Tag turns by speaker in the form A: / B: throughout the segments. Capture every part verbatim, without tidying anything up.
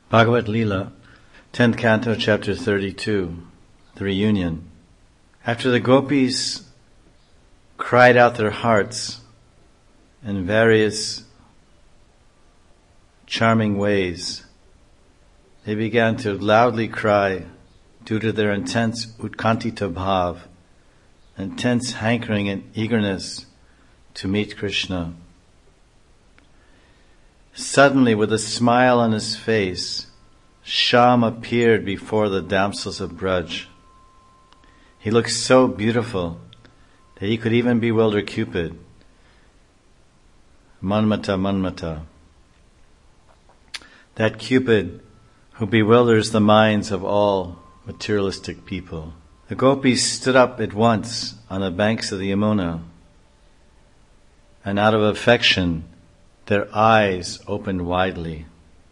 A: Bhagavad Leela, tenth Canto, Chapter thirty-two, the reunion. After the gopis cried out their hearts in various charming ways, they began to loudly cry due to their intense utkantita bhav, intense hankering and eagerness to meet Krishna. Suddenly, with a smile on his face, Shyam appeared before the damsels of Braj. He looked so beautiful that he could even bewilder Cupid. Manmata, Manmata. That Cupid who bewilders the minds of all materialistic people. The gopis stood up at once on the banks of the Yamuna, and out of affection, their eyes opened widely.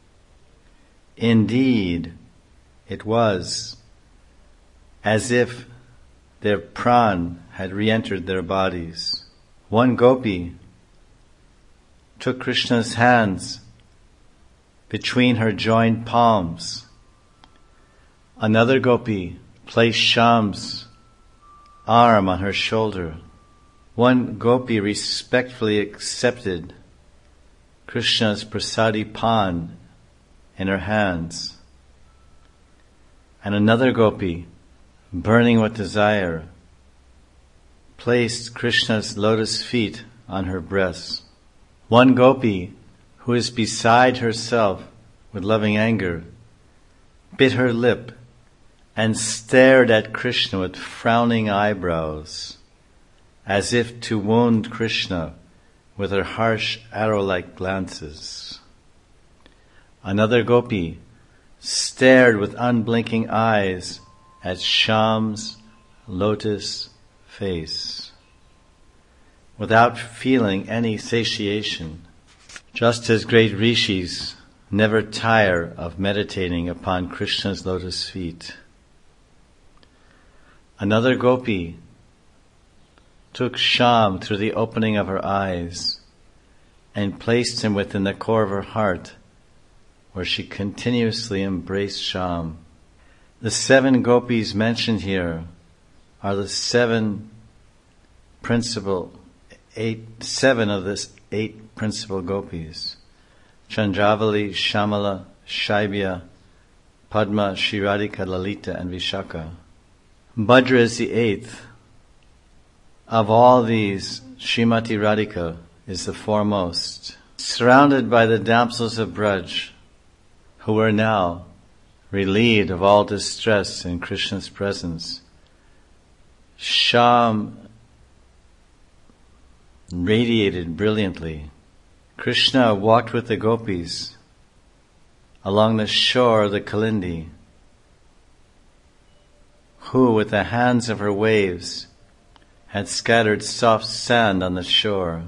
A: Indeed, it was as if their pran had re-entered their bodies. One gopi took Krishna's hands between her joined palms. Another gopi placed Shyam's arm on her shoulder. One gopi respectfully accepted Krishna's prasadi pan in her hands. And another gopi, burning with desire, placed Krishna's lotus feet on her breasts. One gopi, who is beside herself with loving anger, bit her lip and stared at Krishna with frowning eyebrows, as if to wound Krishna with her harsh arrow-like glances. Another gopi stared with unblinking eyes at Shyam's lotus face, without feeling any satiation, just as great rishis never tire of meditating upon Krishna's lotus feet. Another gopi took Shyam through the opening of her eyes and placed him within the core of her heart, where she continuously embraced Shyam. The seven gopis mentioned here are the seven principal, eight, seven of the eight principal gopis: Chandravali, Shamala, Shaibya, Padma, Shiradika, Lalita, and Vishaka. Bhadra is the eighth. Of all these, Srimati Radhika is the foremost. Surrounded by the damsels of Braj, who were now relieved of all distress in Krishna's presence, Shyam radiated brilliantly. Krishna walked with the gopis along the shore of the Kalindi, who with the hands of her waves had scattered soft sand on the shore.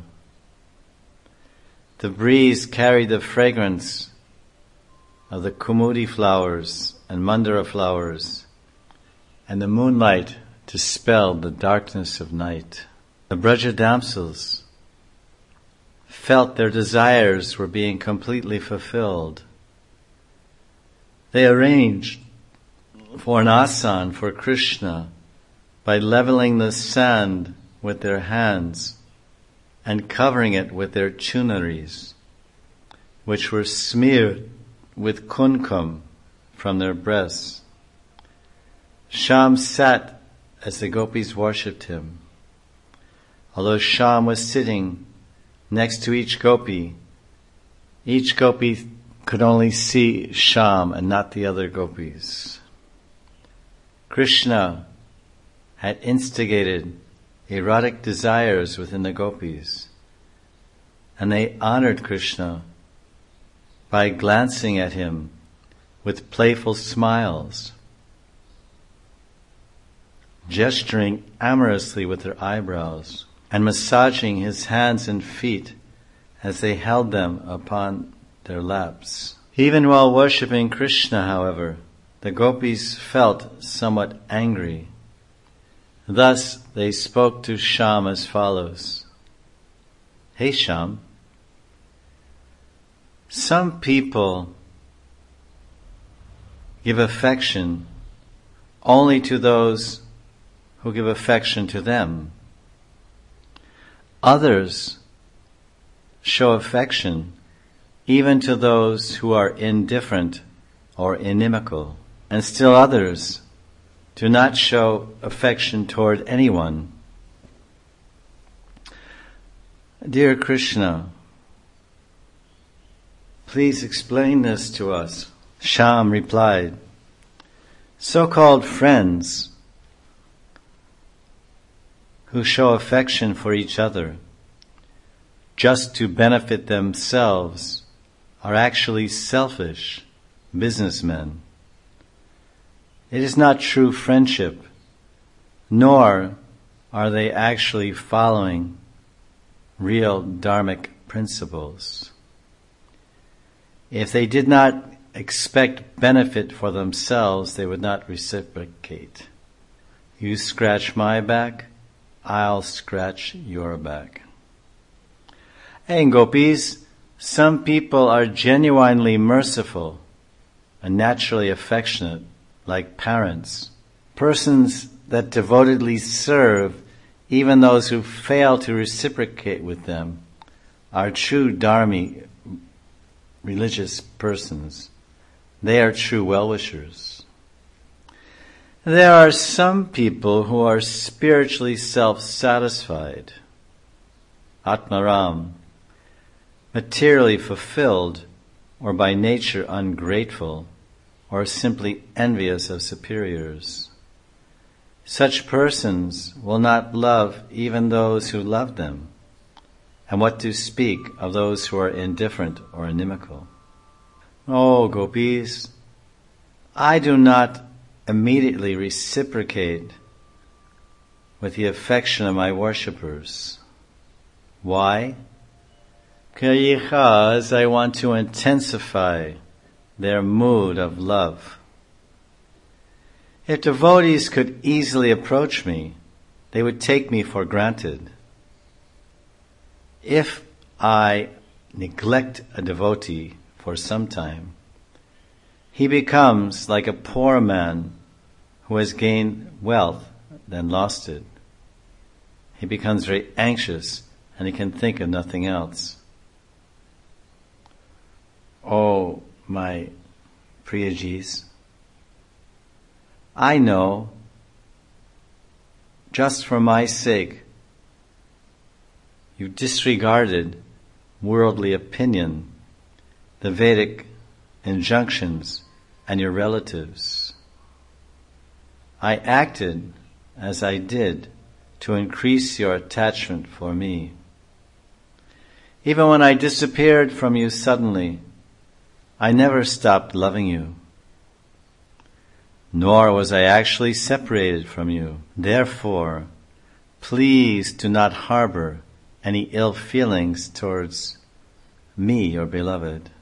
A: The breeze carried the fragrance of the kumudi flowers and mandara flowers, and the moonlight dispelled the darkness of night. The Braja damsels felt their desires were being completely fulfilled. They arranged for an asan for Krishna by leveling the sand with their hands and covering it with their chunaris, which were smeared with kumkum from their breasts. Shyam sat as the gopis worshipped him. Although Shyam was sitting next to each gopi, each gopi could only see Shyam and not the other gopis. Krishna had instigated erotic desires within the gopis, and they honored Krishna by glancing at him with playful smiles, gesturing amorously with their eyebrows, and massaging his hands and feet as they held them upon their laps. Even while worshipping Krishna, however, the gopis felt somewhat angry. Thus they spoke to Shyam as follows: "Hey Shyam, some people give affection only to those who give affection to them. Others show affection even to those who are indifferent or inimical, and still others do not show affection toward anyone. Dear Krishna, please explain this to us. Shyam replied, so-called friends who show affection for each other just to benefit themselves are actually selfish businessmen. It is not true friendship, nor are they actually following real dharmic principles. If they did not expect benefit for themselves, they would not reciprocate. You scratch my back, I'll scratch your back. Hey, gopis, some people are genuinely merciful and naturally affectionate, like parents. Persons that devotedly serve even those who fail to reciprocate with them are true dharmi, religious persons. They are true well-wishers. There are some people who are spiritually self-satisfied, Atmaram, materially fulfilled, or by nature ungrateful, or simply envious of superiors. Such persons will not love even those who love them, and what to speak of those who are indifferent or inimical. Oh, gopis, I do not immediately reciprocate with the affection of my worshippers. Why? Because I want to intensify their mood of love. If devotees could easily approach me, they would take me for granted. If I neglect a devotee for some time, he becomes like a poor man who has gained wealth, then lost it. He becomes very anxious and he can think of nothing else. Oh, my Priyajis, I know, just for my sake, you disregarded worldly opinion, the Vedic injunctions, and your relatives. I acted as I did to increase your attachment for me. Even when I disappeared from you suddenly, I never stopped loving you, nor was I actually separated from you. Therefore, please do not harbor any ill feelings towards me, your beloved.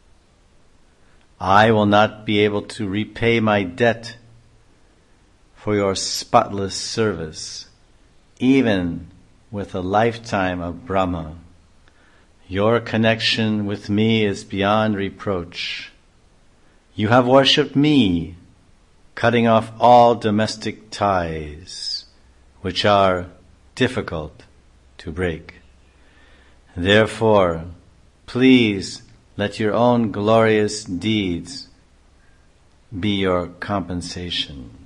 A: I will not be able to repay my debt for your spotless service, even with a lifetime of Brahma. Your connection with me is beyond reproach. You have worshipped me, cutting off all domestic ties, which are difficult to break. Therefore, please let your own glorious deeds be your compensation.